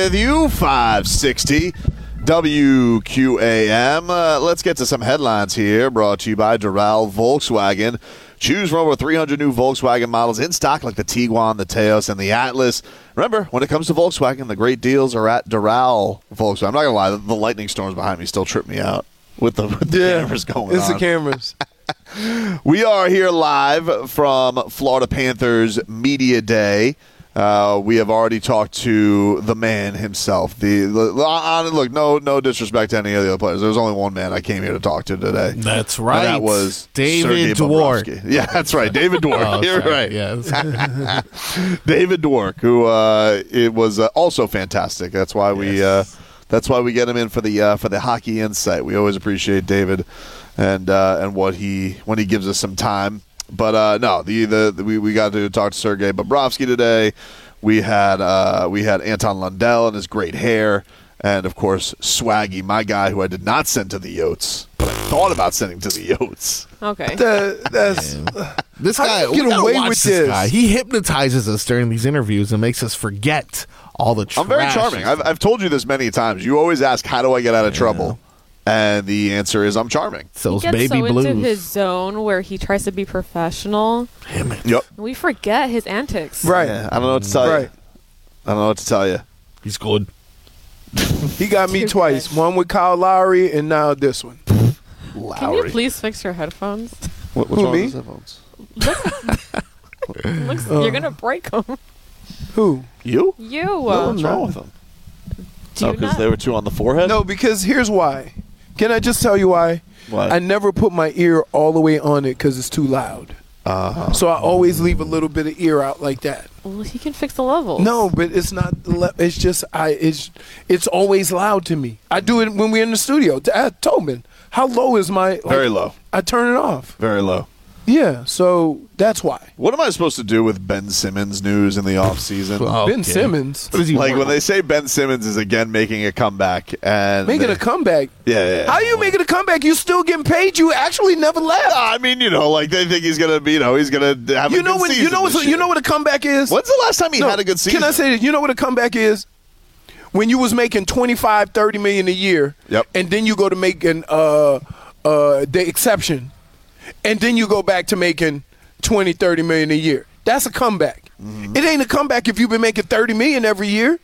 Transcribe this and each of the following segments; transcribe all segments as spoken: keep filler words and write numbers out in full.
with you, five sixty W Q A M. Uh, let's get to some headlines here, brought to you by Doral Volkswagen. Choose from over three hundred new Volkswagen models in stock like the Tiguan, the Taos, and the Atlas. Remember, when it comes to Volkswagen, the great deals are at Doral Volkswagen. I'm not going to lie, the, the lightning storms behind me still trip me out with the, with the yeah, cameras going it's on. It's the cameras. We are here live from Florida Panthers Media Day. Uh, we have already talked to the man himself. The, the look, no, no disrespect to any of the other players. There was only one man I came here to talk to today. That's right. And that was David Sergei Dwork. Bobrovsky. Yeah, that's right, David Dwork. Oh, You're sorry. right. Yes. David Dwork, who uh, it was uh, also fantastic. That's why we, Yes. uh, that's why we get him in for the uh, for the hockey insight. We always appreciate David and uh, and what he when he gives us some time. But uh, no, the, the the we we got to talk to Sergei Bobrovsky today. We had uh, we had Anton Lundell and his great hair, and of course Swaggy, my guy, who I did not send to the Yotes, but I thought about sending to the Yotes. Okay. The, that's This How guy, do you get we gotta away watch with this this? guy. He hypnotizes us during these interviews and makes us forget all the trash. I'm very charming. I've, I've told you this many times. You always ask, how do I get out of trouble? And the answer is, I'm charming. Those he gets baby so blues. into his zone where he tries to be professional. Damn it. Yep. We forget his antics. right. Yeah, I don't know what to tell Right. you. I don't know what to tell you. He's good. He got me Too twice. good. One with Kyle Lowry, and now this one. Can you please fix your headphones? What, what's Who, wrong me? with his headphones? Looks, Uh. you're gonna break them. Who? You? You. No, Uh, what's wrong with them? do Oh, you because not- they were two on the forehead? No, because here's why. Can I just tell you why? Why? I never put my ear all the way on it because it's too loud. Uh-huh. So I always leave a little bit of ear out like that. Well, he can fix the levels. No, but it's not. le- It's just I. It's it's always loud to me. I do it when we're in the studio. T- uh, Tobin, how low is my? Like, Very low. I turn it off. Very low. Yeah, so that's why. What am I supposed to do with Ben Simmons news in the offseason? Oh, Ben okay. Simmons What is he Like worth? when they say Ben Simmons is again making a comeback and making a comeback. yeah, yeah, yeah. How you making a comeback? You still getting paid? You actually never left. I mean, you know, like they think he's gonna be, you know, he's gonna have You a know good what? You season know what? this You year. know what a comeback is? When's the last time he No, had a good season? Can I say this? You know what a comeback is? When you was making twenty-five, thirty million a year, Yep. and then you go to making uh, uh, the exception, and then you go back to making twenty, thirty million a year. That's a comeback. Mm-hmm. It ain't a comeback if you've been making thirty million every year.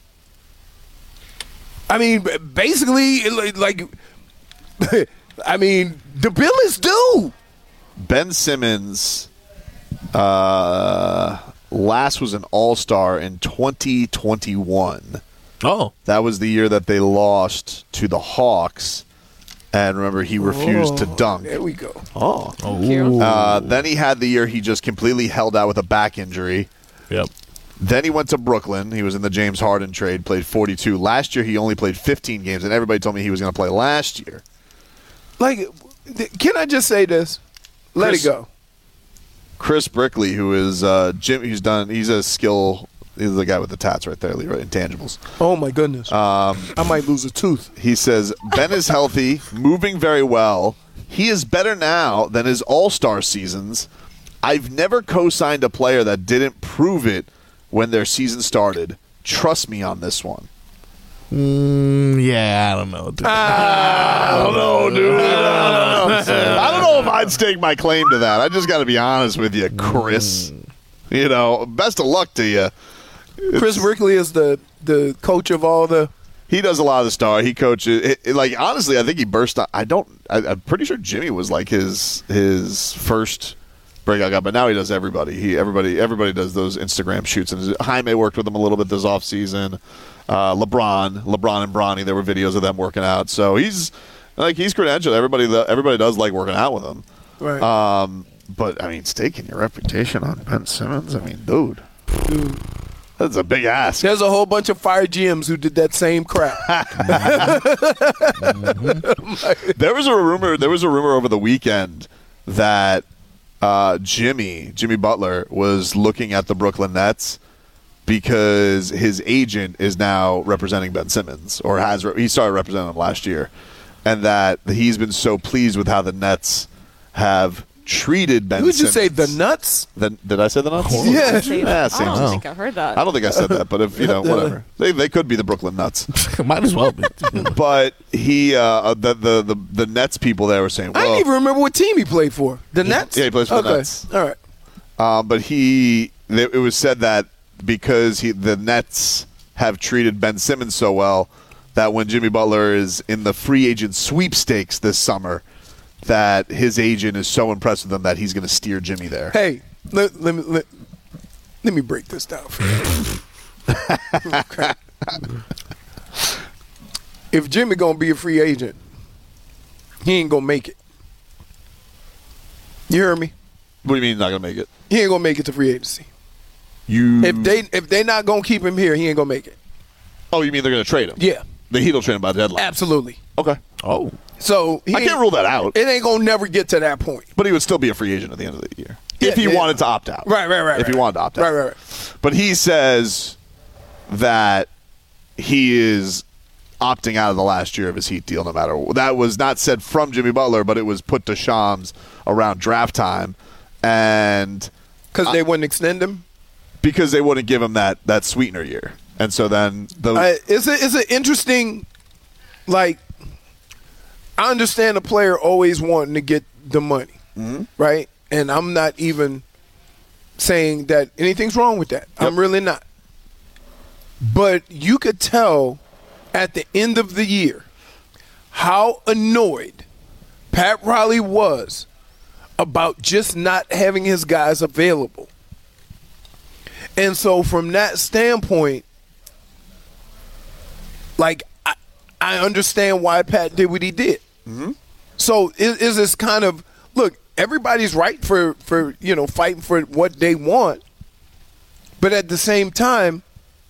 I mean, b- basically, it like, like I mean, the bill is due. Ben Simmons uh, last was an All-Star in twenty twenty-one. Oh. That was the year that they lost to the Hawks. And remember, he refused to Oh, dunk. There we go. Oh. you. Uh, then he had the year he just completely held out with a back injury. Yep. Then he went to Brooklyn. He was in the James Harden trade, played forty-two. Last year, he only played fifteen games, and everybody told me he was going to play last year. Like, th- can I just say this? Let Chris- it go. Chris Brickley, who is uh, Jim, he's done. He's a skill. He's the guy with the tats right there, Leroy, intangibles. Oh my goodness. Um, I might lose a tooth. he says Ben is healthy, moving very well. He is better now than his All-Star seasons. I've never co-signed a player that didn't prove it when their season started. Trust me on this one. Mm, yeah, I don't know. Dude. I don't know, dude. I don't know. I don't know if I'd stake my claim to that. I just got to be honest with you, Chris. You know, best of luck to you. Chris Brickley is the, the coach of all the. He does a lot of the star. He coaches. It, it, like honestly, I think he burst. On, I don't. I, I'm pretty sure Jimmy was like his his first breakout guy, but now he does everybody. He everybody everybody does those Instagram shoots. And Jaime worked with him a little bit this offseason. Uh, LeBron, LeBron and Bronny. There were videos of them working out. So he's like he's credentialed. Everybody everybody does like working out with him. Right. Um, but I mean, staking your reputation on Ben Simmons. I mean, dude, Dude. that's a big ask. There's a whole bunch of fire G Ms who did that same crap. There was a rumor. There was a rumor over the weekend that uh, Jimmy Jimmy Butler was looking at the Brooklyn Nets because his agent is now representing Ben Simmons, or has he started representing him last year, and that he's been so pleased with how the Nets have treated Ben Would you Simmons. say the nuts? The, did I say the nuts? Yeah. Say Yeah, that. same I thing. don't think I heard that. I don't think I said that, but if you know, whatever. They they could be the Brooklyn Nuts. Might as well be. But he, uh, the, the the the Nets people there were saying, I well, didn't even remember what team he played for. The Nets? yeah, he plays for okay. the Nets. All right. Uh, but he, it was said that because he, the Nets have treated Ben Simmons so well, that when Jimmy Butler is in the free agent sweepstakes this summer, that his agent is so impressed with him that he's going to steer Jimmy there. Hey, let, let me let, let me break this down for you. Okay. If Jimmy gonna be a free agent, he ain't gonna make it. You hear me? What do you mean he's not going to make it? He ain't gonna make it to free agency. You If they if they not gonna keep him here, he ain't gonna make it. Oh, you mean they're going to trade him? Yeah, The Heat will trade him by the deadline. absolutely. Okay. Oh. So he I can't ain't- rule that out. It ain't gonna never get to that point. But he would still be a free agent at the end of the year. If Yeah, he yeah. wanted to opt out. Right, right, right. If he right. wanted to opt out. Right, right, right. But he says that he is opting out of the last year of his Heat deal no matter what. That was not said from Jimmy Butler, but it was put to Shams around draft time. And Because they wouldn't extend him. because they wouldn't give him that, that sweetener year. And so then the Uh, it's a, it's an interesting, like, I understand a player always wanting to get the money, Mm-hmm. right? And I'm not even saying that anything's wrong with that. I'm Yep. really not. But you could tell at the end of the year how annoyed Pat Riley was about just not having his guys available. And so from that standpoint, like, I, I understand why Pat did what he did. Mm-hmm. So is, is this kind of, look, everybody's right for, for, you know, fighting for what they want. But at the same time,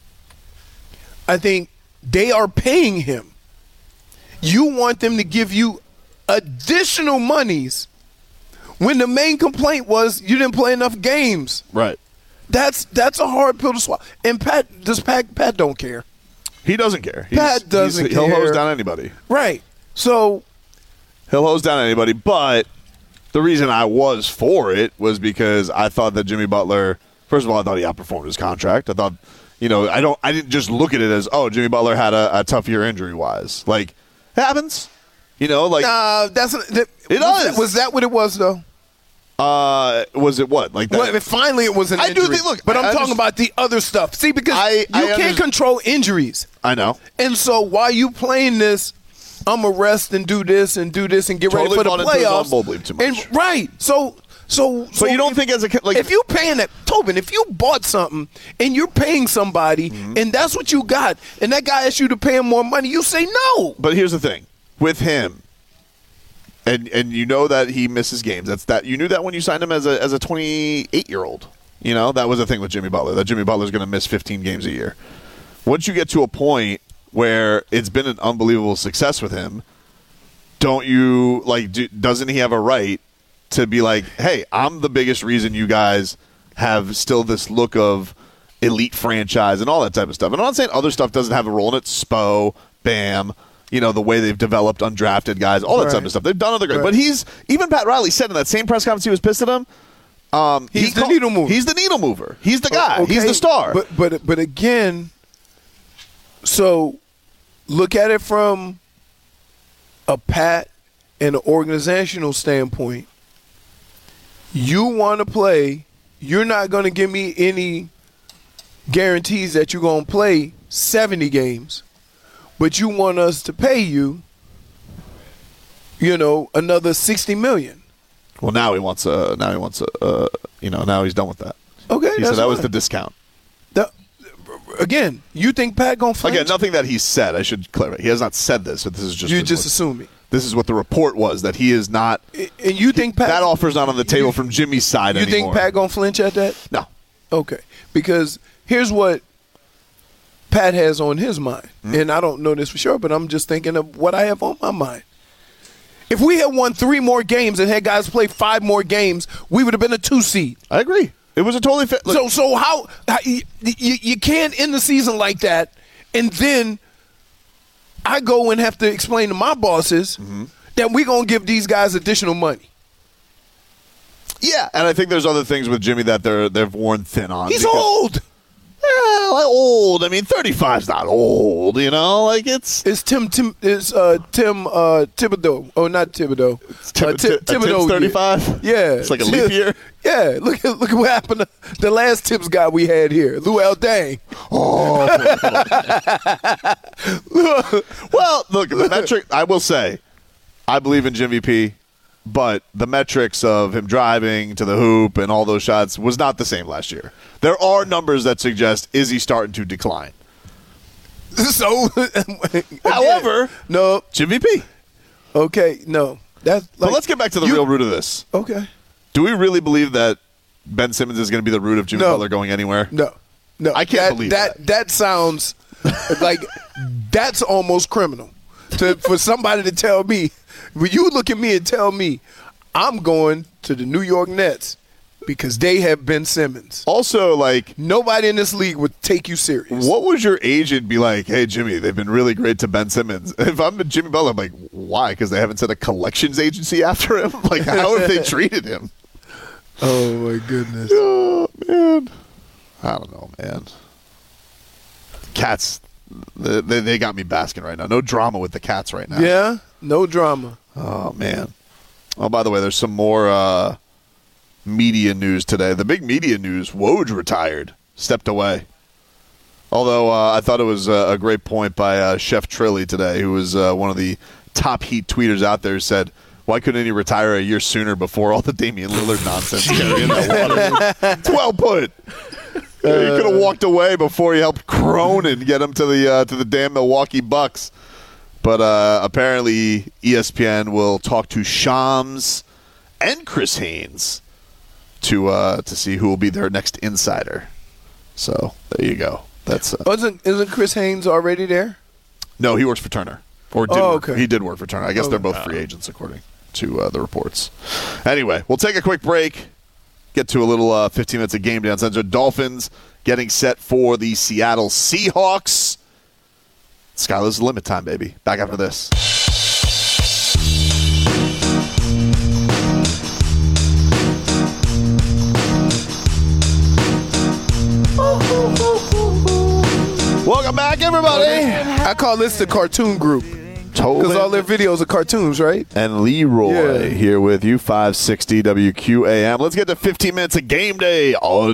I think they are paying him. You want them to give you additional monies when the main complaint was you didn't play enough games. right. That's that's a hard pill to swallow. And Pat does Pat Pat don't care. He doesn't care. He's, Pat doesn't he's, He'll care. hose down anybody. Right. So He'll hose down anybody. But the reason I was for it was because I thought that Jimmy Butler, first of all, I thought he outperformed his contract. I thought, you know, I don't, I didn't just look at it as, oh, Jimmy Butler had a, a tough year injury wise. Like, it happens. You know, like, uh, that's that, It was does. That, was that what it was though? uh, was it what? Like that? Well, finally, it was an I do injury. think- look, but I- I'm I talking just- about the other stuff. See, because I- you I can't under- control injuries, I know. and so while you playing this, I'm gonna rest and do this and do this and get Totally ready for the bought into his own playoffs. bull bleep too much. And right, so so. so But you don't if- think as a kid, like, if you paying that Tobin, if you bought something and you're paying somebody Mm-hmm. and that's what you got, and that guy asks you to pay him more money, you say no. But here's the thing with him, and and you know that he misses games. That's that you knew that when you signed him as a as a twenty-eight year old. You know that was the thing with Jimmy Butler. That Jimmy Butler's going to miss fifteen games a year. Once you get to a point where it's been an unbelievable success with him, don't you like? Do, doesn't he have a right to be like, hey, I'm the biggest reason you guys have still this look of elite franchise and all that type of stuff. And I'm not saying other stuff doesn't have a role in it. Spo, Bam, you know, the way they've developed undrafted guys, all that Right. type of stuff. They've done other great. Right. But he's, even Pat Riley said in that same press conference he was pissed at him, um, He's he the called- needle mover. He's the needle mover. He's the guy. Okay, He's the star. But but but again, so look at it from a Pat and an organizational standpoint. You want to play. You're not going to give me any guarantees that you're going to play seventy games, but you want us to pay you, you know, another sixty million. well, now he wants a, now he wants a, uh, you know, now he's done with that. Okay, He that's said that was fine. the discount. The- again, you think Pat gonna flinch? Again, nothing that he said. I should clarify. He has not said this, but this is just You what- just assuming. This is what the report was, that he is not. And you think Pat? That offer's not on the table you- from Jimmy's side You anymore. think Pat gonna flinch at that? No. Okay, because here's what Pat has on his mind, and I don't know this for sure, but I'm just thinking of what I have on my mind. If we had won three more games and had guys play five more games, we would have been a two seed. I agree. It was a totally fit. So, so how, how you, you you can't end the season like that, and then I go and have to explain to my bosses Mm-hmm. that we're gonna give these guys additional money. Yeah, and I think there's other things with Jimmy that they're they've worn thin on. He's because- old. Yeah, like old. I mean, thirty-five's not old, you know? Like, it's... It's Tim Tim it's uh Tim uh Thibodeau. Oh, not Thibodeau. Tim- uh, Ti- Ti- uh, Tim's thirty-five? Yeah. It's like a leap year? Yeah, look at look at what happened to the last Tips guy we had here, Lou Dang. Oh. Well, look, the metric, I will say, I believe in Jimmy P, but the metrics of him driving to the hoop and all those shots was not the same last year. There are numbers that suggest, is he starting to decline? So, However, no, Jimmy P. okay, no. That's like, But let's get back to the you- real root of this. Okay. Do we really believe that Ben Simmons is going to be the root of Jimmy No. Butler going anywhere? No. No. I can't that, believe that. that. That sounds like that's almost criminal. To for somebody to tell me, when you look at me and tell me I'm going to the New York Nets because they have Ben Simmons. Also, like, Nobody in this league would take you serious. what would your agent be like? Hey, Jimmy, they've been really great to Ben Simmons. If I'm Jimmy Butler, I'm like, why? Because they haven't sent a collections agency after him? Like, how have they treated him? Oh my goodness. Oh, man. I don't know, man. Cats, they, they they got me basking right now. No drama with the Cats right now. Yeah, no drama. Oh, man. Oh, by the way, there's some more uh, media news today. The big media news, Woj retired, stepped away. Although uh, I thought it was uh, a great point by uh, Chef Trilly today, who was uh, one of the top Heat tweeters out there, who said, why couldn't he retire a year sooner before all the Damian Lillard nonsense carrying that water? It's well put. Uh, he could have walked away before he helped Cronin get him to the uh, to the damn Milwaukee Bucks. But uh, apparently E S P N will talk to Shams and Chris Haynes to uh, to see who will be their next insider. So there you go. That's uh, Wasn't isn't Chris Haynes already there? no, he works for Turner, or did Oh, work, okay. he did work for Turner. I guess they're both free agents according to uh, the reports. Anyway, we'll take a quick break. Get to a little uh, fifteen minutes of game day uncensored. Dolphins getting set for the Seattle Seahawks. Skyler's limit time, baby. Back after this. Welcome back, everybody. I call this the cartoon group because all their videos are cartoons, right? and Leroy Yeah. here with you, five sixty W Q A M. Let's get to fifteen minutes of game day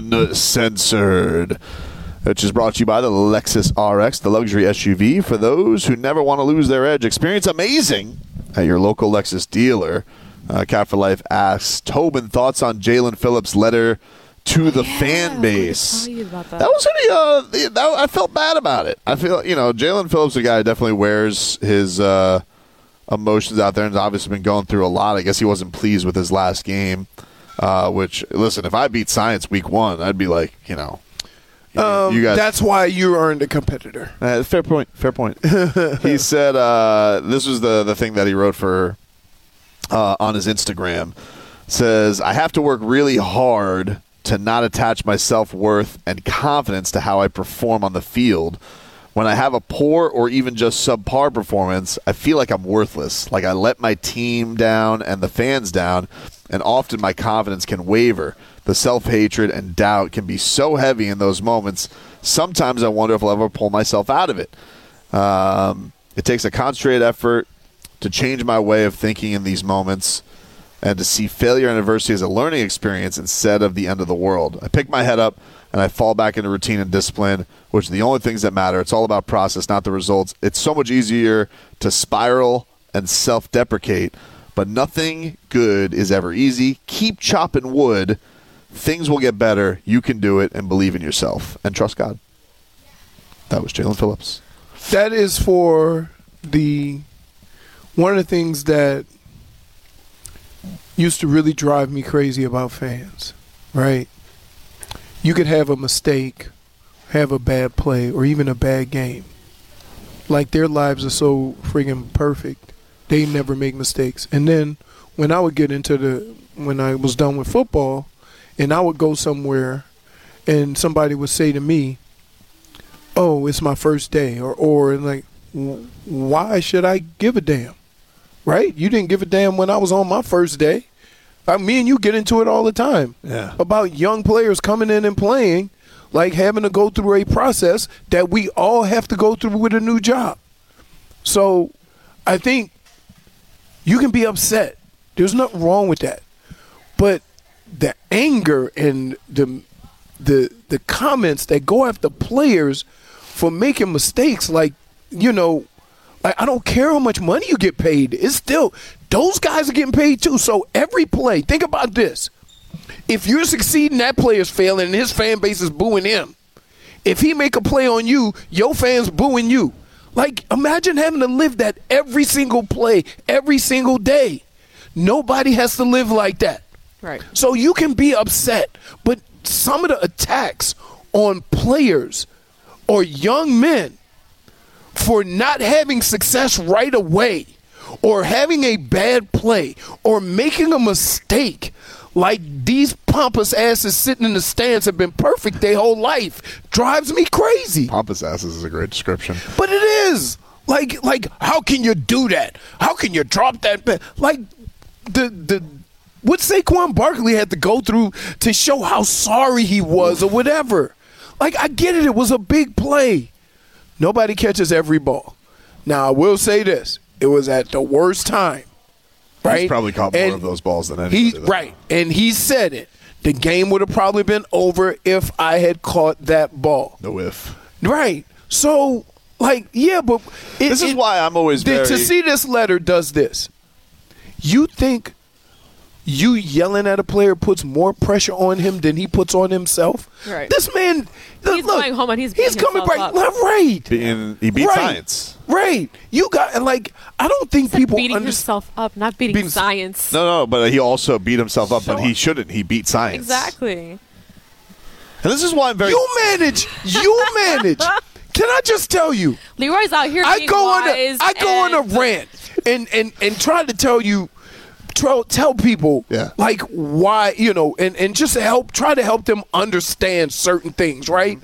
uncensored, which is brought to you by the Lexus R X, the luxury S U V for those who never want to lose their edge. Experience amazing at your local Lexus dealer. Uh, Cat for Life asks, Tobin, thoughts on Jalen Phillips' letter to the Yeah, fan I was base? gonna tell you about that. That was pretty. Uh, that, I felt bad about it. I feel you know Jalen Phillips, a guy who definitely wears his uh, emotions out there, and has obviously been going through a lot. I guess he wasn't pleased with his last game. Uh, which, listen, if I beat Science week one, I'd be like, you know, you, Um, you guys. that's why you earned a competitor. Uh, fair point. Fair point. He said uh, this was the the thing that he wrote for uh, on his Instagram. Says, I have to work really hard to not attach my self-worth and confidence to how I perform on the field. When I have a poor or even just subpar performance, I feel like I'm worthless, like I let my team down and the fans down, and often my confidence can waver. The self-hatred and doubt can be so heavy in those moments, sometimes I wonder if I'll ever pull myself out of it. Um, it takes a concentrated effort to change my way of thinking in these moments, and to see failure and adversity as a learning experience instead of the end of the world. I pick my head up and I fall back into routine and discipline, which are the only things that matter. It's all about process, not the results. It's so much easier to spiral and self-deprecate, but nothing good is ever easy. Keep chopping wood. Things will get better. You can do it, and believe in yourself and trust God. That was Jalen Phillips. That is for the one of the things that used to really drive me crazy about fans, right? You could have a mistake, have a bad play, or even a bad game. Like, their lives are so friggin' perfect. They never make mistakes. And then when I would get into the, when I was done with football, and I would go somewhere and somebody would say to me, oh, it's my first day, or, or like, why should I give a damn? Right? You didn't give a damn when I was on my first day. I me and you get into it all the time. Yeah. About young players coming in and playing, like having to go through a process that we all have to go through with a new job. So I think you can be upset. There's nothing wrong with that. But the anger and the the the comments that go after players for making mistakes, like, you know, like, I don't care how much money you get paid. It's still, those guys are getting paid too. So every play, think about this. If you're succeeding, that player's failing, and his fan base is booing him. If he make a play on you, your fans booing you. Like, imagine having to live that every single play, every single day. Nobody has to live like that. Right. So you can be upset, but some of the attacks on players or young men for not having success right away or having a bad play or making a mistake, like these pompous asses sitting in the stands have been perfect their whole life, drives me crazy. Pompous asses is a great description. But it is. Like, like, how can you do that? How can you drop that? ba- Like, the the what Saquon Barkley had to go through to show how sorry he was or whatever. Like, I get it. It was a big play. Nobody catches every ball. Now, I will say this. It was at the worst time. Right? He's probably caught more And of those balls than anybody. He, though. right. And he said it. The game would have probably been over if I had caught that ball. No if. Right. So, like, yeah, but it, This is it- why I'm always the- very. to see this letter does this. You think you yelling at a player puts more pressure on him than he puts on himself? Right. This man, He's look, going home and he's he's beating coming himself right, up. right, Being, he beat right, science. right. You got and like I don't think Said people beating understand. himself up, not beating, Beating- science. No, no, but he also beat himself up, but So- he shouldn't. He beat science. Exactly. And this is why I'm very. You manage. You manage. Can I just tell you? Leroy's out here I being go on a, wise I go on and- a rant and and and try to tell you, tell, tell people Yeah. like why you know, and and just to help try to help them understand certain things, right?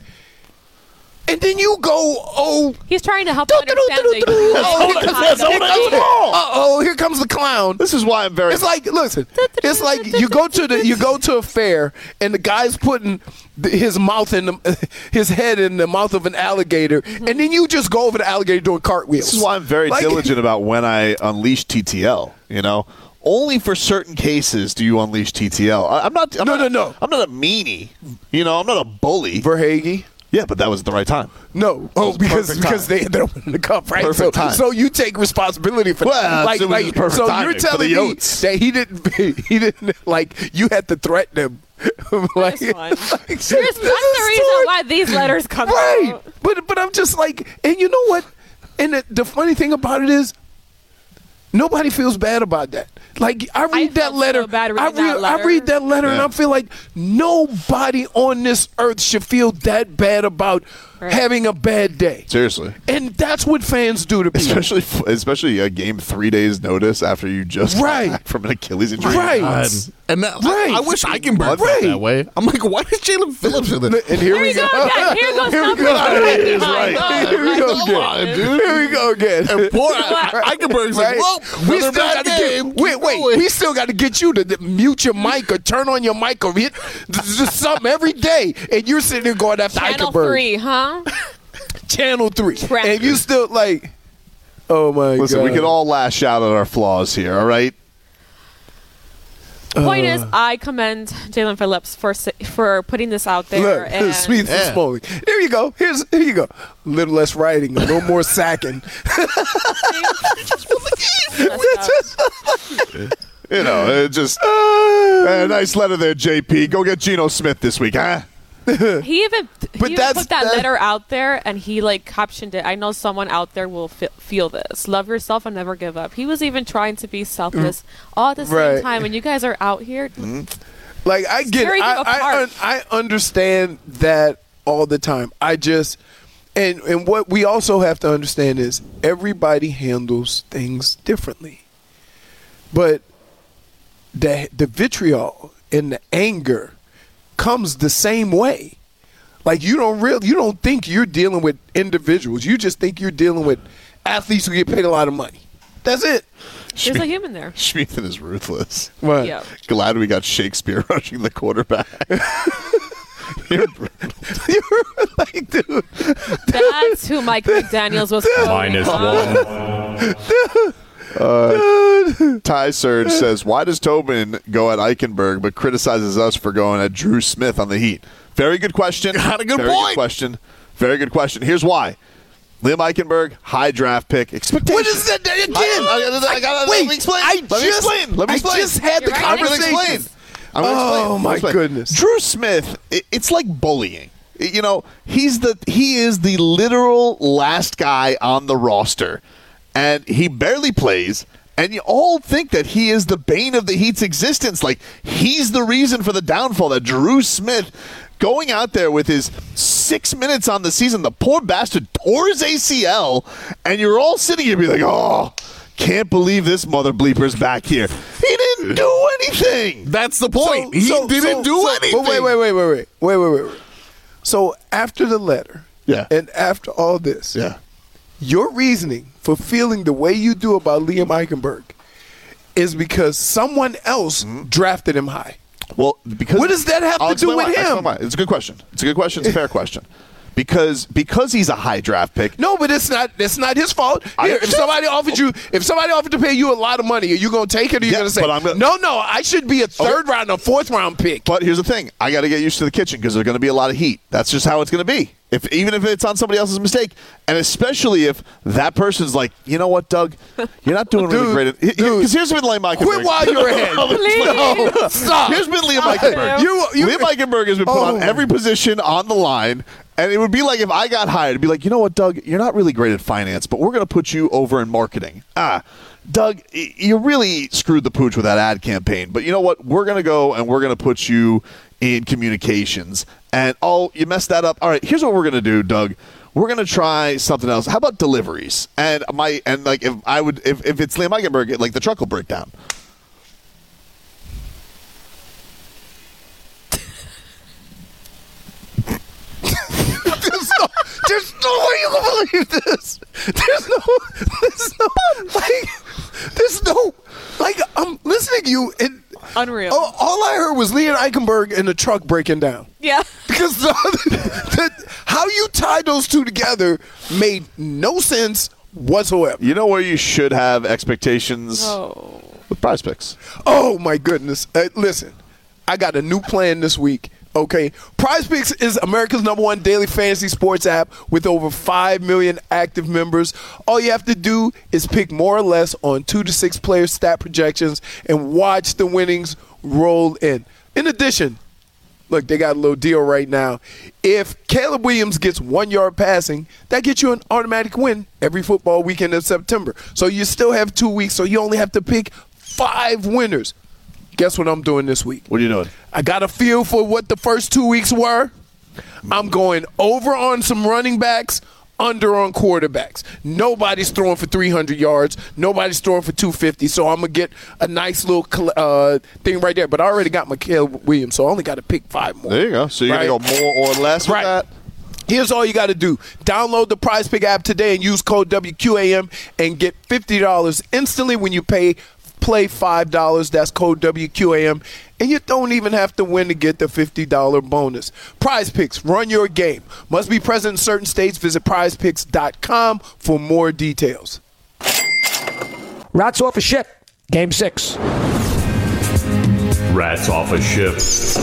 And then you go, oh, He's trying to help you understand the oh, human here concept. comes, uh-oh, here comes the clown. This is why I'm very. It's like, listen, it's like you go to the you go to a fair and the guy's putting the, his mouth in the, his head in the mouth of an alligator, and then you just go over the alligator doing cartwheels. This is why I'm very Like- diligent about when I unleash T T L. You know, only for certain cases do you unleash T T L. I, I'm not. I'm No, not, no, no. I'm not a meanie. You know, I'm not a bully. Verhage. Yeah, but that was at the right time. No, oh, was because perfect because time. they ended up winning the cup, right? Perfect so, time. so you take responsibility for Well, that. Like, it was like just perfect so timing you're for telling the me Yotes. that he didn't, he didn't like you had to threaten him. like, That's fine. like, Here's, that's this the is reason so- why these letters come right. out. But but I'm just like, and you know what? And the, the funny thing about it is, nobody feels bad about that. Like I read that felt so letter, bad I reading read that I letter. read that letter, and Yeah. I feel like nobody on this earth should feel that bad about Right. having a bad day. Seriously. And that's what fans do to people. Especially, especially a game three days notice after you just got Right. back from an Achilles injury. Right. God. Nuts. And that, Right. I, I wish I can burn Right. that way. I'm like, why is Jalen Phillips in this? And here Here we we go. go again. Here goes Here we numbers go. right There it is, behind. right. Oh, Here we go my again. on, dude. Here we go again. And poor Eichenberg's like, Right? well, we another still bad got to game. get wait, Keep wait. going. We still got to get you to, to mute your mic or turn on your mic or hit just something every day, and you're sitting there going after Channel Eichenberg. three, huh? Channel three, Tracker. and you still like, oh my Listen, god. we can all lash out at our flaws here, all right? Point is, I commend Jalen Phillips for si- for putting this out there. Look, and Smith Yeah. and Smalling. Here you go. Here's here you go. A little less writing, a little more sacking. messed up. You know, it just Uh, a nice letter there, J P. Go get Geno Smith this week, huh? He even But he even that's- put that that- letter out there, and he like captioned it. I know someone out there will fe- feel this. Love yourself and never give up. He was even trying to be selfless all at the same Right. time. And you guys are out here. Like I get, it. tearing I you I, apart. un- I understand that all the time. I just and and what we also have to understand is everybody handles things differently. But the the vitriol and the anger comes the same way. Like you don't real you don't think you're dealing with individuals. You just think you're dealing with athletes who get paid a lot of money. That's it. There's a human there. Schmiethen is ruthless. What? Yeah. Glad we got Shakespeare rushing the quarterback. You're brutal. You're like, dude. That's who Mike McDaniels was calling. Minus one. Ty Surge says, why does Tobin go at Eichenberg but criticizes us for going at Drew Smith on the Heat? Very good question. Got a good Very point. Good question. Very good question. Here's why. Liam Eichenberg, high draft pick. Expectations. What is that again? I, I, I gotta, Wait, let me explain. I let me just- explain. Let me I explain. just had the You're right. I'm going to conversation. explain. I'm gonna explain. Oh, I'm gonna my explain. goodness. Drew Smith, it- it's like bullying. You know, he's the he is the literal last guy on the roster, and he barely plays. And you all think that he is the bane of the Heat's existence. Like, he's the reason for the downfall. That Drew Smith going out there with his six minutes on the season, the poor bastard tore his A C L, and you're all sitting here be like, oh, can't believe this mother bleeper's back here. He didn't do anything. That's the point. So- he so- didn't so- do so- anything. But wait, wait, wait, wait, wait, wait, wait, wait, wait. So after the letter, Yeah. and after all this, Yeah. your reasoning for feeling the way you do about Liam Eichenberg is because someone else drafted him high. Well, because What does that have I'll to do explain with why. I'll him? explain why. It's a good question. It's a good question. It's a fair question. Because because he's a high draft pick. No, but it's not. It's not his fault. I Here, if understand. somebody offered you, if somebody offered to pay you a lot of money, are you going to take it? Or are you Yeah, going to say, but I'm gonna- no, no, I should be a third round, a fourth round pick? But here's the thing: I got to get used to the kitchen because there's going to be a lot of heat. That's just how it's going to be. If even if it's on somebody else's mistake, and especially if that person's like, you know what, Doug, you're not doing really Dude, great. dude. Because here's been Liam Eichenberg. Quit while you're ahead. Please. No, stop. Here's been Liam Stop Eichenberg. him. You- you- Liam Eichenberg has been put Oh. on every position on the line. And it would be like if I got hired, it'd be like, you know what, Doug, you're not really great at finance, but we're going to put you over in marketing. Ah, Doug, y- you really screwed the pooch with that ad campaign. But you know what? We're going to go and we're going to put you in communications. And, oh, you messed that up. All right, here's what we're going to do, Doug. We're going to try something else. How about deliveries? And my and like if I would if, if it's Liam Eichenberg, like the truck will break down. There's no, there's no way you can believe this. There's no, there's no, like, there's no, like, I'm listening to you, and Unreal. all, all I heard was Liam Eichenberg and the truck breaking down. Yeah. Because the, the, how you tied those two together made no sense whatsoever. You know where you should have expectations Oh. with Prize Picks. Oh my goodness! Uh, listen, I got a new plan this week. Okay, Prize Picks is America's number one daily fantasy sports app with over five million active members. All you have to do is pick more or less on two to six player stat projections and watch the winnings roll in. In addition, look, they got a little deal right now. If Caleb Williams gets one yard passing, that gets you an automatic win every football weekend in September. So you still have two weeks, so you only have to pick five winners. Guess what I'm doing this week? What are you doing? I got a feel for what the first two weeks were. I'm going over on some running backs, under on quarterbacks. Nobody's throwing for three hundred yards. Nobody's throwing for two fifty. So I'm going to get a nice little uh, thing right there. But I already got Caleb Williams, so I only got to pick five more. There you go. So you're Right. going to go more or less with Right. that? Here's all you got to do. Download the Prize Pick app today and use code W Q A M and get fifty dollars instantly when you pay play five dollars. That's code W Q A M. And you don't even have to win to get the fifty dollars bonus. Prize Picks, run your game. Must be present in certain states. Visit prize picks dot com for more details. Rats off a ship. Game six. Rats off a ship.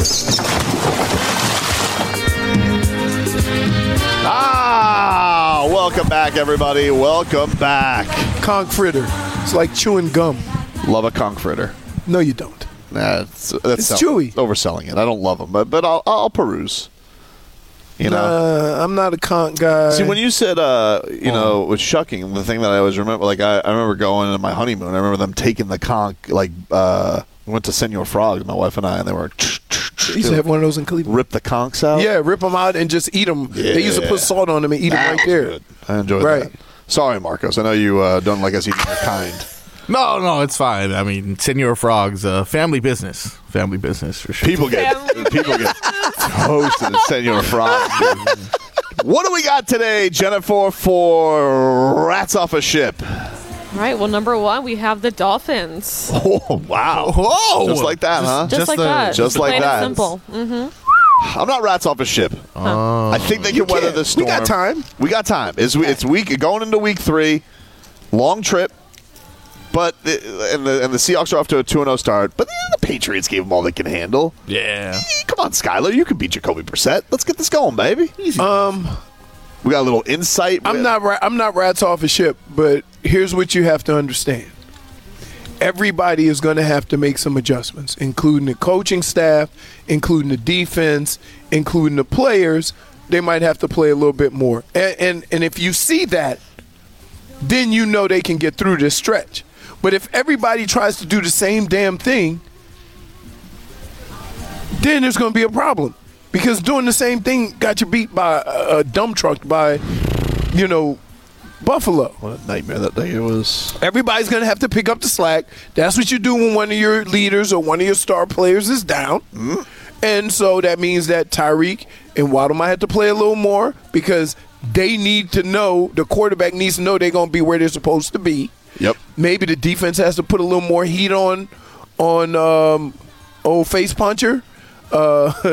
Ah, welcome back, everybody. Welcome back. Conch fritter. It's like chewing gum. Love a conch fritter. No, you don't. Nah, it's, that's It's sell- chewy. Overselling it. I don't love them, but but I'll I'll peruse. You know. Uh, I'm not a conch guy. See, when you said, uh, you know, with shucking, the thing that I always remember, like I, I remember going on my honeymoon. I remember them taking the conch, like uh, we went to Senor Frog, my wife and I, and they were I used to have one of those in Cleveland. rip the conchs out. Yeah, rip them out and just eat them. They used to Yeah. put salt on them and eat them That right was there. good. I enjoyed Right. that. Sorry, Marcos. I know you uh, don't like us eating your kind. No, no, it's fine. I mean, Senor Frog's uh, family business. Family business for sure. People get people get toasted at Senor Frog. What do we got today, Jennifer, for Rats Off a Ship? All right. Well, number one, we have the Dolphins. Oh wow! Whoa! Just like that, huh? Just, Just like the- that. just like Plain that. and simple. Mm-hmm. I'm not rats off a ship. Oh. I think they can weather can. this storm. We got time. We got time. It's it's week going into week three, long trip. But the, and the and the Seahawks are off to a two and oh start. But the Patriots gave them all they can handle. Yeah. Hey, come on, Skyler, you can beat Jacoby Brissett. Let's get this going, baby. Um, We got a little insight. I'm not. ra- I'm not rats off a ship, but here's what you have to understand. Everybody is going to have to make some adjustments, including the coaching staff, including the defense, including the players. They might have to play a little bit more. And and, and if you see that, then you know they can get through this stretch. But if everybody tries to do the same damn thing, then there's going to be a problem. Because doing the same thing got you beat by a, a dump truck by, you know, Buffalo. What a nightmare that day it was. Everybody's going to have to pick up the slack. That's what you do when one of your leaders or one of your star players is down. Mm-hmm. And so that means that Tyreek and Waddle might have to play a little more because they need to know, the quarterback needs to know they're going to be where they're supposed to be. Yep. Maybe the defense has to put a little more heat on on um, old face puncher, uh,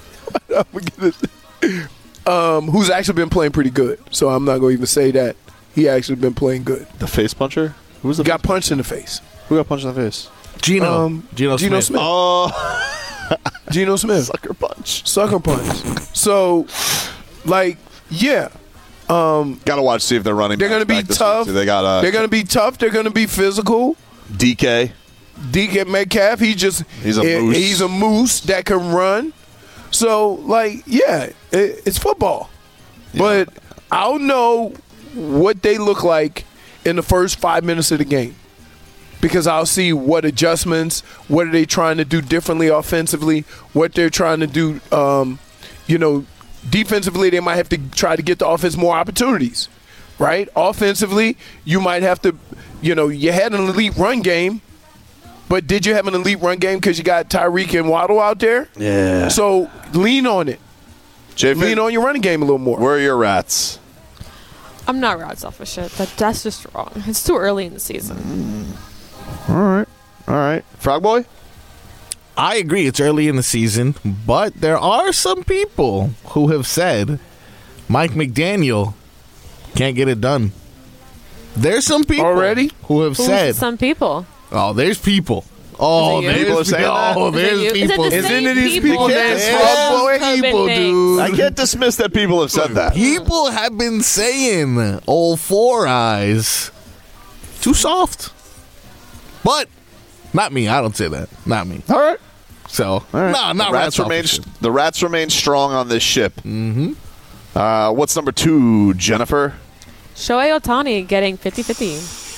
um, who's actually been playing pretty good. So I'm not going to even say that. He actually been playing good. The face puncher? Who's the Got punched in the face. Who got punched in the face? Gino. Um, Gino, Geno Smith. Smith. Oh, Geno Smith. sucker punch. Sucker punch. So, like, yeah. Um, Got to watch, see if they're running. they're going to be back this tough. week. They got uh, they're going to be tough. They're going to be physical. D K. D K Metcalf, he just He's a eh, moose. He's a moose that can run. So, like, yeah, it, it's football. But I'll know what they look like in the first five minutes of the game because I'll see what adjustments, what are they trying to do differently offensively, what they're trying to do, um, you know, defensively. They might have to try to get the offense more opportunities, right? Offensively, you might have to, you know, you had an elite run game. But did you have an elite run game because you got Tyreek and Waddle out there? Yeah. So lean on it. J Lean on your running game a little more. Where are your rats? I'm not rats off a shit. That that's just wrong. It's too early in the season. All right. All right. Frog Boy? I agree. It's early in the season, but there are some people who have said Mike McDaniel can't get it done. There's some people Already? who have Who's said, some people? "Oh, there's people. Oh, Is it you? there's People are saying that? Oh, Is it there's you? Is it people. the Isn't same it these people people that that cause There's COVID people, things? dude. I can't dismiss that people have said that. People have been saying old Four Eyes too soft, but not me. I don't say that. Not me. All right. So All right. no, not the rats rats off remain the ship. the rats remain strong on this ship. Mm-hmm. Uh, what's number two, Jennifer? Shohei Ohtani getting fifty-fifty.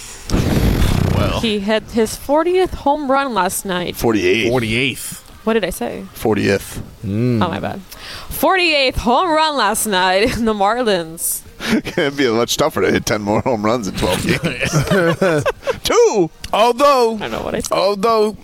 Well, He hit his fortieth home run last night. forty-eight. forty-eighth. What did I say? fortieth. Oh, my bad. forty-eighth home run last night in the Marlins. It'd be much tougher to hit ten more home runs in twelve games. Two. Although, I don't know what I said. although,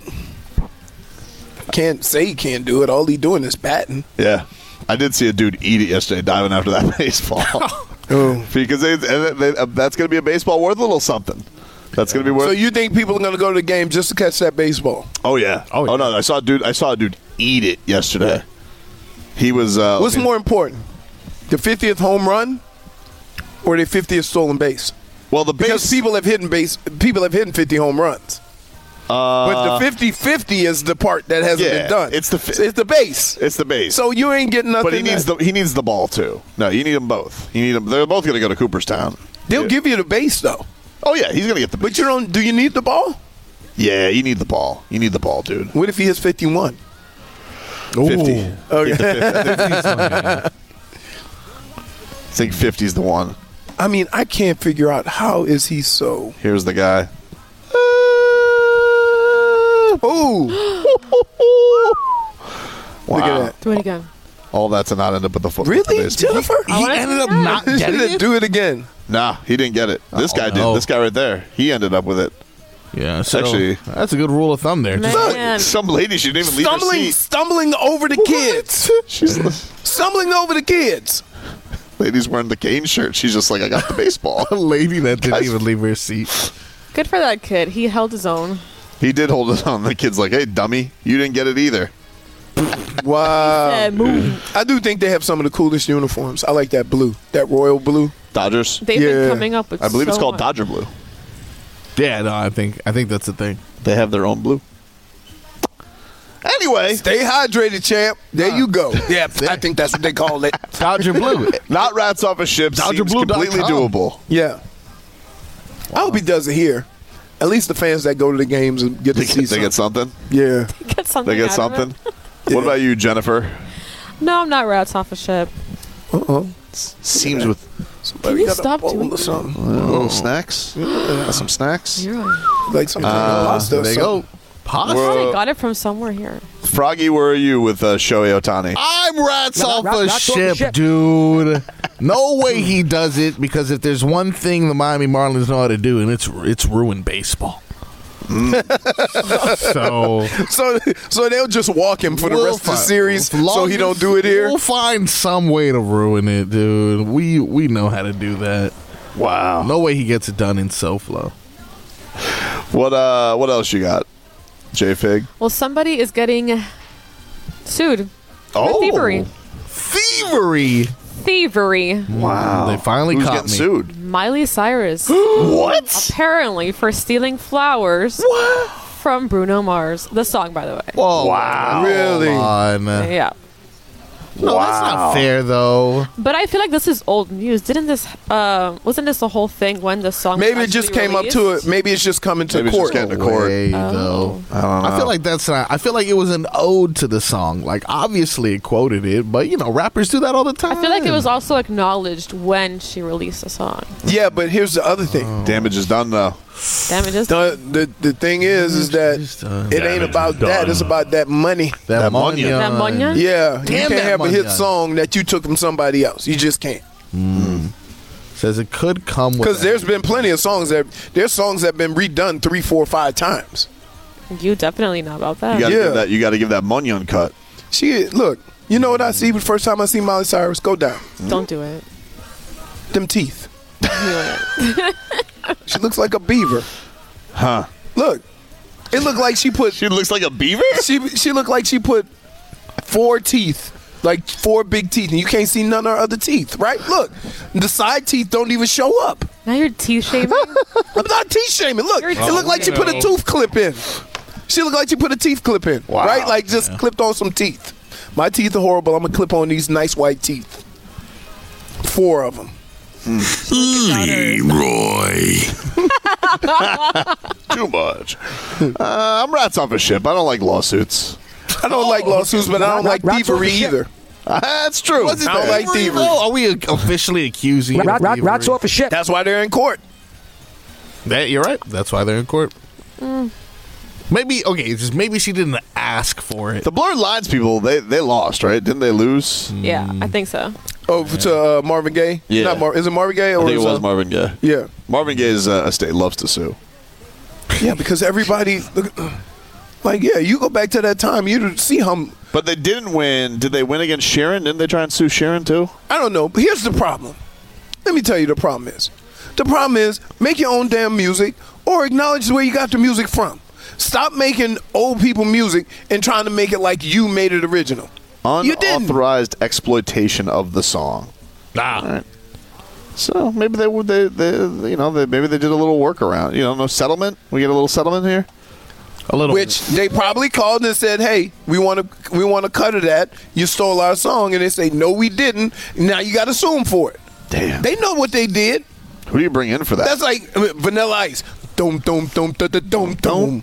can't say he can't do it. All he doing is batting. Yeah. I did see a dude eat it yesterday diving after that baseball. Oh. Because they, they, they, uh, that's going to be a baseball worth a little something. That's going to be worth. So you think people are going to go to the game just to catch that baseball? oh yeah. Oh, yeah. Oh no. I saw a dude. I saw a dude eat it yesterday. He was. Uh, What's more important, the fiftieth home run or the fiftieth stolen base? Well, the Because base. people have hit base, people have hit fifty home runs. uh, But the fifty-fifty is the part that hasn't yeah, been done. it's the fi- So it's the base. It's the base. So you ain't getting nothing. but he needs that- the he needs the ball too. No, you need them both. You need them. They're both going to go to Cooperstown. They'll Yeah. give you the base though. Oh yeah, he's going to get the. But you don't. Do you need the ball? Yeah, you need the ball. You need the ball, dude. What if he hits fifty-one? Fifty. Okay. I think fifty's the one. I mean, I can't figure out how is he so. Here's the guy. Ooh, Wow. look at that. Do it again. All that to not end up with the foot. Really, the baseball. Jennifer? I He wanna ended see up that. not getting it. Do it again. Nah, he didn't get it. This Oh, guy no. did. This guy right there. He ended up with it. Yeah, so Actually- that's a good rule of thumb there. Man. Just- Man. Some lady she didn't even leave her Stumbling, seat. stumbling over the kids. She's Stumbling over the kids. lady's wearing the cane shirt. She's just like, I got the baseball. a lady that didn't Guys- even leave her seat. Good for that kid. He held his own. He did hold it on. The kid's like, hey, dummy, you didn't get it either. Wow. Uh, move. I do think they have some of the coolest uniforms. I like that blue, that royal blue. Dodgers. They've Yeah. been coming up with I believe it's so called much. Dodger Blue. Yeah, no, I think I think that's the thing. They have their own blue. Anyway, Stay hydrated, champ. There you go. Yeah, I think that's what they call it. Dodger Blue. not rats off a ship Dodger seems Blue dot completely com. doable. Yeah. I hope he does it here. At least the fans that go to the games and get to They see get, they get something. something. Yeah. Get something They get out of something. it. What about you, Jennifer? No, I'm not rats off a ship. Uh-oh. Seems with Somebody Can you got a stop bowl doing or that? something. uh, little snacks. Got some snacks. You're right. Like some kind of pasta or There you something. go. Pasta. Well- I got it from somewhere here. Froggy, where are you with uh, Shohei Ohtani? I'm rats off Rat- a rats off a ship, ship. dude. No way he does it, because if there's one thing the Miami Marlins know how to do, and it's it's ruin baseball. so So, so they'll just walk him for the we'll rest of the fi- series, as long so he as- don't do it here. We'll find some way to ruin it, dude. We we know how to do that. Wow. No way he gets it done in SoFlo. What uh? What else you got, J Fig? Well, somebody is getting sued. Oh, For thievery. Thievery. Thievery. Wow. They finally Who's caught getting me. sued? Miley Cyrus. What? Apparently for stealing flowers from Bruno Mars. The song, by the way. Whoa. Wow. Really? Come on. Yeah. No, that's not fair, though. But I feel like this is old news. Didn't this, uh, wasn't this the whole thing when the song Maybe was it just actually came up released? to it. Maybe it's just coming to Maybe it's court. just getting to court. Way, Oh. though. I don't know. I feel like that's not. I feel like it was an ode to the song. Like, obviously it quoted it, but you know, rappers do that all the time. I feel like it was also acknowledged when she released the song. Yeah, but here's the other thing. damage is done though. Damages. The, the the thing is, is that Just, uh, it ain't Damage about is that. done. It's about that money. that, That money. money. That money? Yeah, you Damn can't that have a hit money. song that you took from somebody else. You just can't. Says it could come with. Because there's been plenty of songs that there's songs that have been redone three, four, five times. You definitely know about that. You gotta Yeah. give that. You got to give that Munyon cut. She look. You know what I see the first time I see Miley Cyrus? Go down. Don't do it. Them teeth. Do it. She looks like a beaver. Huh? Look, it looked like she put She looks like a beaver. she she looked like she put four teeth, like four big teeth, and you can't see none of her other teeth, right? Look, the side teeth don't even show up. Now you're teeth shaming? I'm not teeth shaming. Look, You're it looked like she put a tooth clip in. She looked like she put a teeth clip in, Wow. right? Like just clipped on some teeth. My teeth are horrible. I'm gonna clip on these nice white teeth. Four of them. Too much. Uh, I'm rats off a ship. I don't like lawsuits. I don't like lawsuits, but I don't like Rats off the thievery ship. either. Uh, that's true. Was it I don't like thievery. though? Are we officially accusing? you of Rat, rat, thievery? rats off a ship. That's why they're in court. That, you're right. That's why they're in court. Maybe okay. It's just maybe she didn't ask for it. The Blurred Lines people, they they lost, right? Didn't they lose? Yeah, I think so. Oh, to uh, Marvin Gaye. Yeah. Not Mar- is it Marvin Gaye? Or I think it is, was uh, Marvin Gaye. Yeah, Marvin Gaye's uh, estate loves to sue. yeah, because everybody, look, like, yeah, you go back to that time, you see how. But they didn't win. Did they win against Sharon? Didn't they try and sue Sharon too? I don't know, but here's the problem. Let me tell you the problem is. The problem is make your own damn music or acknowledge where you got the music from. Stop making old people music and trying to make it like you made it original. You didn't. Unauthorized exploitation of the song. Ah. All right. So maybe they would. They, they, you know, they, maybe they did a little workaround. You know, no settlement. We get a little settlement here. A little. Which they probably called and said, "Hey, we want to we want to cut of that. You stole our song," and they say, "No, we didn't." Now you got to sue them for it. Damn. They know what they did. Who do you bring in for that? That's like I mean, Vanilla Ice. Dum dum dum dum dum dum dum.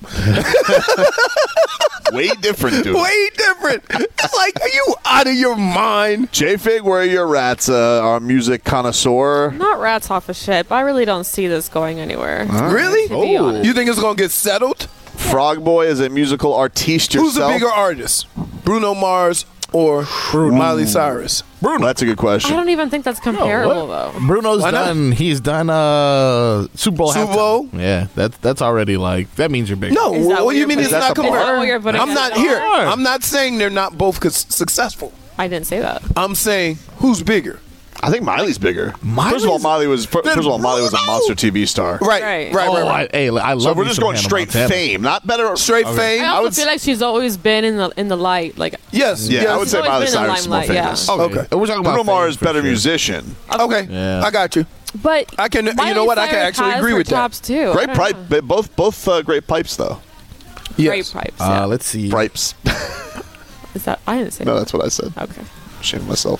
way different, dude. Way different. It's like, are you out of your mind? J Fig, where are your rats? Uh, our music connoisseur. Not rats off a ship. I really don't see this going anywhere. Really? To be honest. You think it's gonna get settled? Frog Boy is a musical artiste yourself. Who's the bigger artist, Bruno Mars or Miley Cyrus? Bruno. That's a good I question. don't even think that's comparable, though. Bruno's Why not? done. He's done uh Super Bowl. Super halftime. Bowl? Yeah, that's that's already like that means you're big. No, Is that what what do you you're mean putting- it's Is that not the bar? Is that comparable? what you're putting I'm as not the here. bar? I'm not saying they're not both cons- successful. I didn't say that. I'm saying who's bigger. I think Miley's bigger. Miley's- first of all, Miley was fir- first of all Miley was a Bruno? monster T V star. Right, Right. right, right, Oh, right. I, hey, I love So we're me just some going Hannah straight Montana. fame, not better. Straight I fame. also would feel s- like she's always been in the in the light. Like Yes. Yeah, yes. I would say She's always Miley been in the Cyrus is more limelight, yeah. famous. Okay. Okay. We're talking about Bruno fame Mars for better sure. musician. Okay, Yeah. I got you. but I can- you Miley know what, I can Cyrus actually has agree her with that. chops too. I Great don't pipe, know. both both uh, great pipes though. Great Yes. pipes. Uh, Yeah. let's see. Pipes. Is that I didn't say No, that. that's what I said. Okay. Shame myself.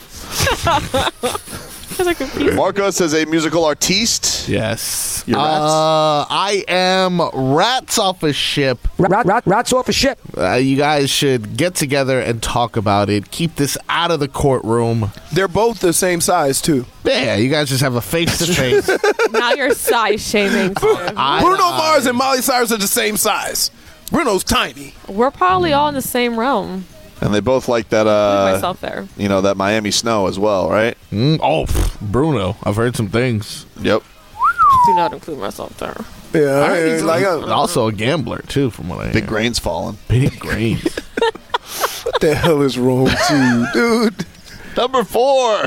I was like confused. Marco says a musical artiste. Yes. You're rats? Uh, I am rats off a ship. Rat, rat, rats off a ship. Uh, you guys should get together and talk about it. Keep this out of the courtroom. They're both the same size too. Yeah, you guys just have a face to face. Now you're size shaming. I- Bruno I- Mars and Miley Cyrus are the same size. Bruno's tiny. We're probably all in the same realm. And they both like that. Put Uh, myself there. you know that Miami snow as well, right? Mm, oh, pff, Bruno. I've heard some things. Yep. Do not include myself there. Yeah, I heard I- he's like a- uh, also a gambler too, from what I hear. Big grains falling. Big grains. what the hell is wrong with you, dude? Number four.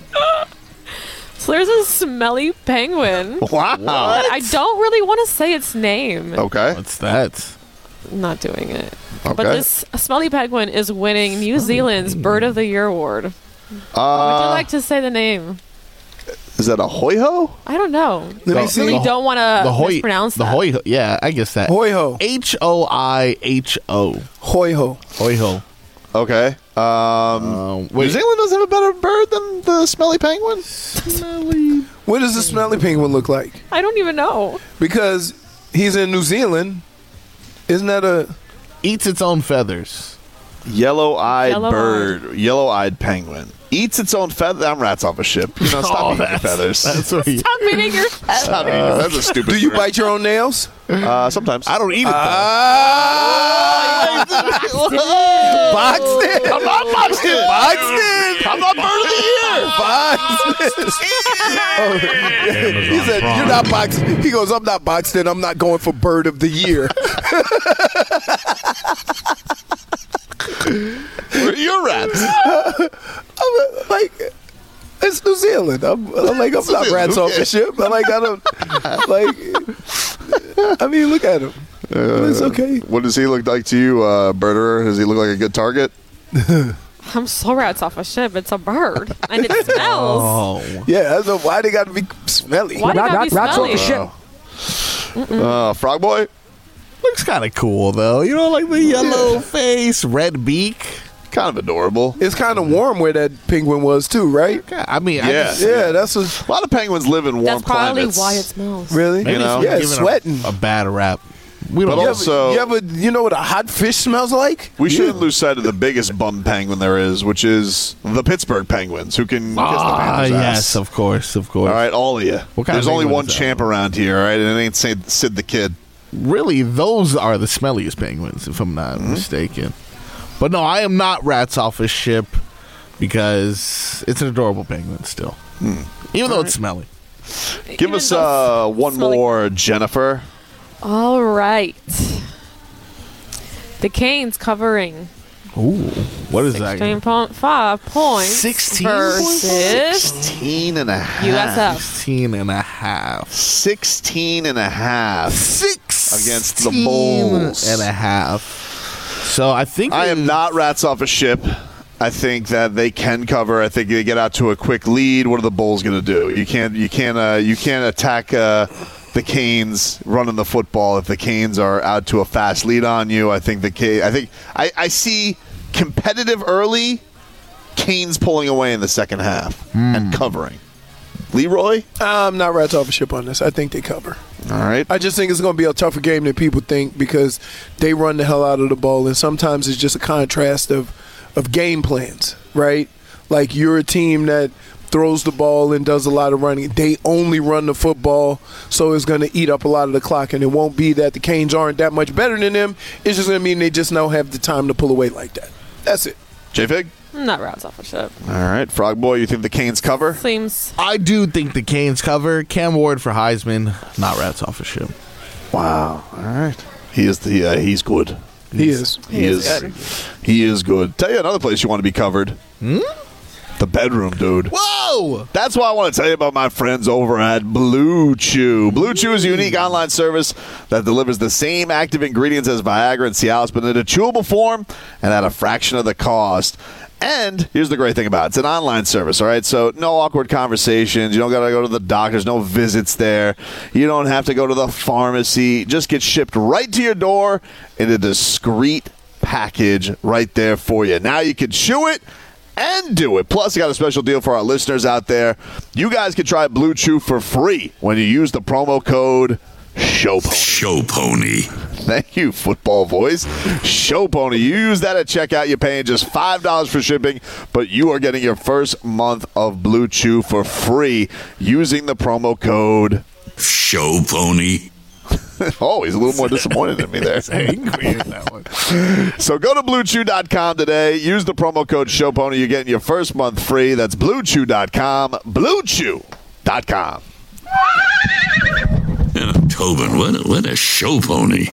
So there's a smelly penguin. Wow. But I don't really want to say its name. Okay. What's that? I'm not doing it. Okay. But this smelly penguin is winning New Zealand's Bird of the Year award. Would you Uh, like to say the name? is that a hoy ho? I don't know. Let I me see. really don't want The to Hoy. mispronounce The that. Hoy. Yeah, I guess that. Hoy ho, H O I H O. hoy ho. Hoy ho. Okay. Um, Um, New wait. Zealand doesn't have a better bird than the smelly penguin. Smelly. What does the smelly penguin look like? I don't even know. Because he's in New Zealand. Isn't that a? Eats its own feathers. Yellow-eyed Yellow-eyed. bird. Yellow-eyed penguin. Eats its own feather. I'm rats off a ship. You know, stop Oh, eating your that's- feathers. That's what he, Stop eating your head. Stop eating your- That's a stupid. Do you bird. bite your own nails? Uh, sometimes. I don't eat it though. Ah, boxed it. I'm not boxed in. Boxed it. I'm not bird of the year. Boxed it. He said, "You're not boxed." He goes, "I'm not boxed in. I'm not going for bird of the year." Where are your rats? I'm like, it's New Zealand. I'm, I'm like, I'm not Zealand, rats who off the cares? ship. I'm like, I don't like. I mean, look at him. It's okay. What does he look like to you, uh, birderer? Does he look like a good target? I'm so rats off a ship. It's a bird. And it smells. Oh. Yeah, I don't know why they got to be smelly. Why do you Rat, gotta be rat, rats off smelly? a ship. Uh, Frog Boy? Looks kind of cool though. You know, like the yellow face, red beak. Kind of adorable. It's kind of warm where that penguin was too, right? Yeah, I mean, I Yeah. just, Yeah, that's what. A lot of penguins live in warm That's probably climates. why it smells. Really? maybe You know? it's Yeah, giving sweating. A, a bad rap. We don't But know. also- you ever, you know what a hot fish smells like? We shouldn't lose sight of the biggest bum penguin there is, which is the Pittsburgh Penguins, who can kiss the Ah, Panthers' yes, ass. of course, of course. All right, all of you. What kind There's of only penguin one is that? champ around here, all right? And it ain't Sid, Sid the Kid. Really, those are the smelliest penguins, if I'm not Mm-hmm. mistaken. But no, I am not rats off a ship because it's an adorable penguin still, even though it's smelly. Give Even us though uh, one smelly- more, Jennifer. All right. The Canes covering Ooh, what is sixteen that? point five points sixteen versus sixteen and a half. U S F. sixteen and a half. sixteen and a half. Six Against the Bulls. and a half. So I think I we- am not rats off a ship. I think that they can cover. I think they get out to a quick lead. What are the Bulls going to do? You can't. You can't. Uh, you can't attack uh, the Canes running the football if the Canes are out to a fast lead on you. I think the Ca- I think I, I see competitive early. Canes pulling away in the second half and covering. Leroy. I'm not rats off a ship on this. I think they cover. All right. I just think it's going to be a tougher game than people think because they run the hell out of the ball, and sometimes it's just a contrast of of game plans, right? Like you're a team that throws the ball and does a lot of running. They only run the football, so it's going to eat up a lot of the clock, and it won't be that the Canes aren't that much better than them. It's just going to mean they just don't have the time to pull away like that. That's it. J-Fig. Not rats off a ship. All right. Frog Boy, you think the Canes cover? Seems I do think the Canes cover. Cam Ward for Heisman, not rats off a ship. Wow. All right. He is the. Uh, he's good. He is. He, is. He is good. Tell you another place you want to be covered. Hmm? The bedroom, dude. Whoa! go. That's why I want to tell you about my friends over at Blue Chew. Blue Chew is a unique online service that delivers the same active ingredients as Viagra and Cialis, but in a chewable form and at a fraction of the cost. And here's the great thing about it. It's an online service, all right? So no awkward conversations. You don't got to go to the doctors. No visits there. You don't have to go to the pharmacy. Just get shipped right to your door in a discreet package right there for you. Now you can chew it and do it. Plus, I got a special deal for our listeners out there. You guys can try Blue Chew for free when you use the promo code SHOWPONY. Show Pony. Thank you, football voice. Show Pony. You use that at checkout. You're paying just five dollars for shipping, but you are getting your first month of Blue Chew for free using the promo code Show Pony. Oh, he's a little more disappointed than me there. Angry in that one. So go to blue chew dot com today. Use the promo code ShowPony. You're getting your first month free. That's blue chew dot com. blue chew dot com. Yeah, Tobin, what a, what a show pony.